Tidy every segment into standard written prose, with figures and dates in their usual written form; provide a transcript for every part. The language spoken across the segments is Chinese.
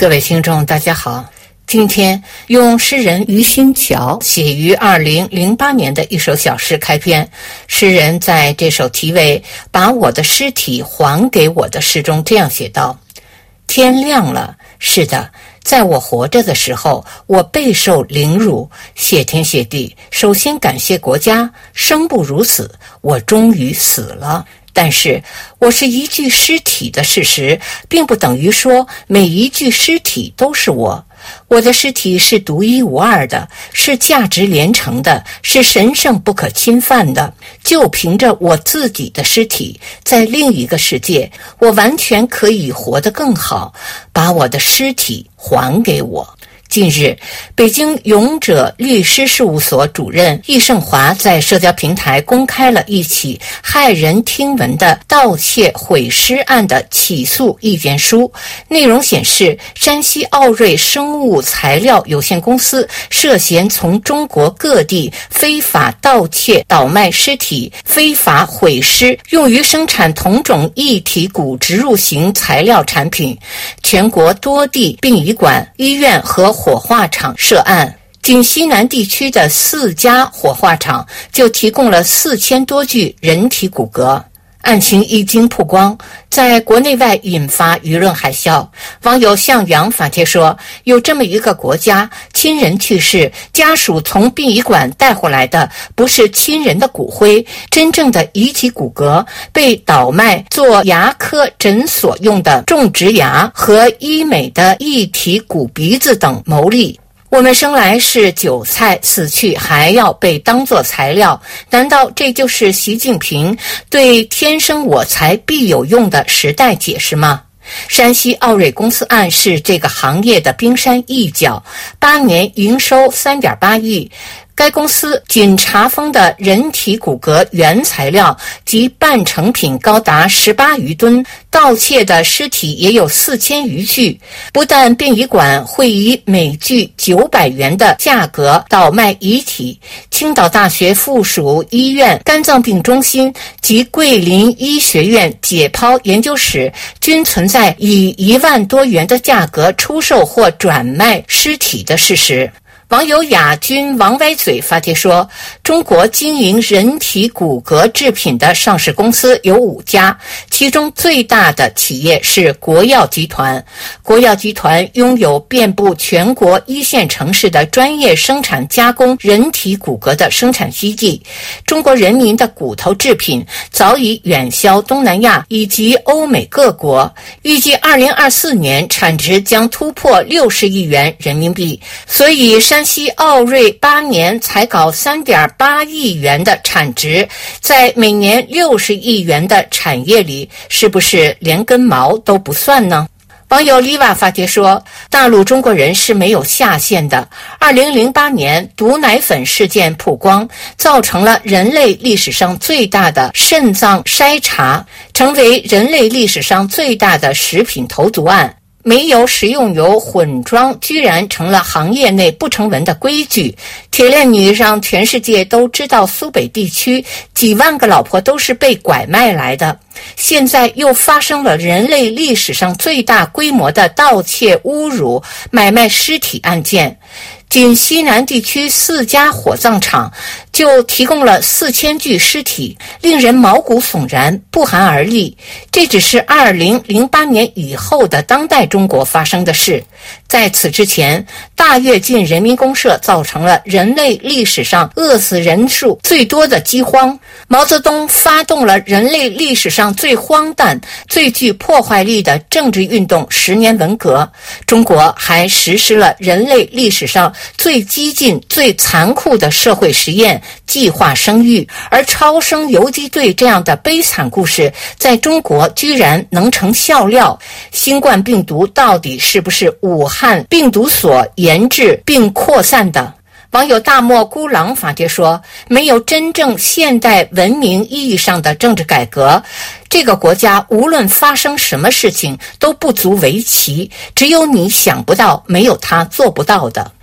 各位听众大家好，今天用诗人余新桥写于2008年的一首小诗开篇。诗人在这首题为《把我的尸体还给我》的诗中这样写道：天亮了，是的，在我活着的时候，我备受凌辱，谢天谢地，首先感谢国家，生不如死，我终于死了。但是我是一具尸体的事实，并不等于说每一具尸体都是我。我的尸体是独一无二的，是价值连城的，是神圣不可侵犯的。就凭着我自己的尸体，在另一个世界，我完全可以活得更好。把我的尸体还给我。近日，北京勇者律师事务所主任易胜华在社交平台公开了一起骇人听闻的盗窃毁尸案的起诉意见书。内容显示，山西奥瑞生物材料有限公司涉嫌从中国各地非法盗窃倒卖尸体，非法毁尸，用于生产同种异体骨植入型材料产品。全国多地殡仪馆、医院和火化厂涉案，仅西南地区的4家火化厂就提供了4000多具人体骨骼。案情一经曝光，在国内外引发舆论海啸。网友向阳发帖说，有这么一个国家，亲人去世，家属从殡仪馆带回来的不是亲人的骨灰，真正的遗体骨骼被倒卖做牙科诊所用的种植牙和医美的异体骨鼻子等牟利。我们生来是韭菜，死去还要被当作材料，难道这就是习近平对天生我材必有用的时代解释吗？山西奥瑞公司案是这个行业的冰山一角，8年营收3.8亿。该公司仅查封的人体骨骼原材料及半成品高达18余吨，盗窃的尸体也有4000余具。不但殡仪馆会以每具900元的价格倒卖遗体，青岛大学附属医院肝脏病中心及桂林医学院解剖研究室均存在以1万多元的价格出售或转卖尸体的事实。网友亚军王歪嘴发帖说，中国经营人体骨骼制品的上市公司有5家，其中最大的企业是国药集团。国药集团拥有遍布全国1线城市的专业生产加工人体骨骼的生产基地。中国人民的骨头制品早已远销东南亚以及欧美各国，预计2024年产值将突破60亿元人民币。所以山西奥瑞8年才搞3.8亿元的产值，在每年60亿元的产业里，是不是连根毛都不算呢？网友丽瓦发帖说，大陆中国人是没有下限的。2008年毒奶粉事件曝光，造成了人类历史上最大的肾脏筛查，成为人类历史上最大的食品投毒案。煤油食用油混装居然成了行业内不成文的规矩。铁链女让全世界都知道苏北地区几万个老婆都是被拐卖来的。现在又发生了人类历史上最大规模的盗窃、侮辱、买卖尸体案件。仅西南地区4家火葬场就提供了4000具尸体，令人毛骨悚然，不寒而栗。这只是2008年以后的当代中国发生的事。在此之前，大跃进人民公社造成了人类历史上饿死人数最多的饥荒。毛泽东发动了人类历史上最荒诞、最具破坏力的政治运动10年文革。中国还实施了人类历史上最激进、最残酷的社会实验——计划生育。而超生游击队这样的悲惨故事，在中国居然能成笑料。新冠病毒到底是不是武汉病毒所研制并扩散的？网友大漠孤狼发帖说，没有真正现代文明意义上的政治改革，这个国家无论发生什么事情都不足为奇，只有你想不到，没有他做不到的。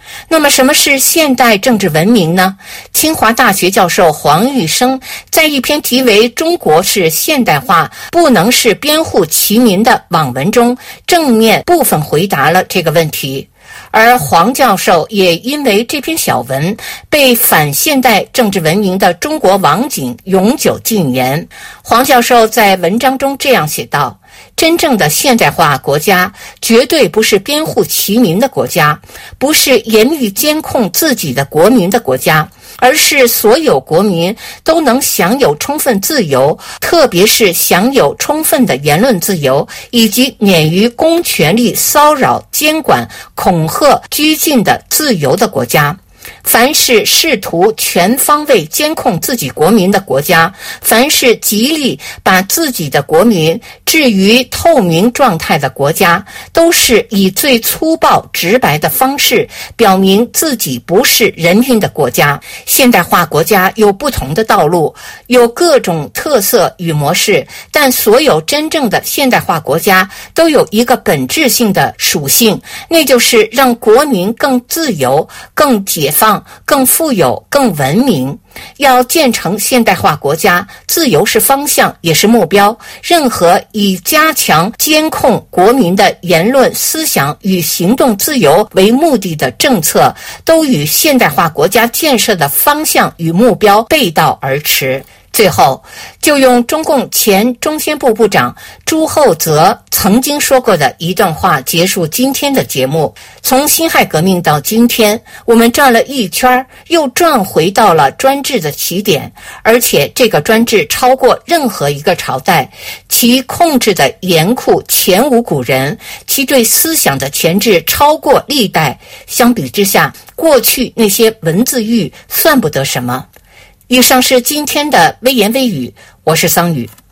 那么什么是现代政治文明呢？清华大学教授黄玉生在一篇题为《中国式现代化不能是编户齐民》的网文中，正面部分回答了这个问题。而黄教授也因为这篇小文被反现代政治文明的中国网警永久禁言。黄教授在文章中这样写道：真正的现代化国家绝对不是编户齐民的国家，不是严密监控自己的国民的国家，而是所有国民都能享有充分自由，特别是享有充分的言论自由，以及免于公权力骚扰、监管、恐吓、拘禁的自由的国家。凡是试图全方位监控自己国民的国家，凡是极力把自己的国民置于透明状态的国家，都是以最粗暴直白的方式表明自己不是人民的国家。现代化国家有不同的道路，有各种特色与模式，但所有真正的现代化国家都有一个本质性的属性，那就是让国民更自由、更解放、更富有、更文明。要建成现代化国家，自由是方向，也是目标。任何以加强监控国民的言论、思想与行动自由为目的的政策，都与现代化国家建设的方向与目标背道而驰。最后，就用中共前中宣部部长朱厚泽曾经说过的一段话结束今天的节目。从辛亥革命到今天，我们转了一圈，又转回到了专制的起点，而且这个专制超过任何一个朝代，其控制的严酷前无古人，其对思想的钳制超过历代。相比之下，过去那些文字狱算不得什么。以上是今天的微言微语，我是桑宇。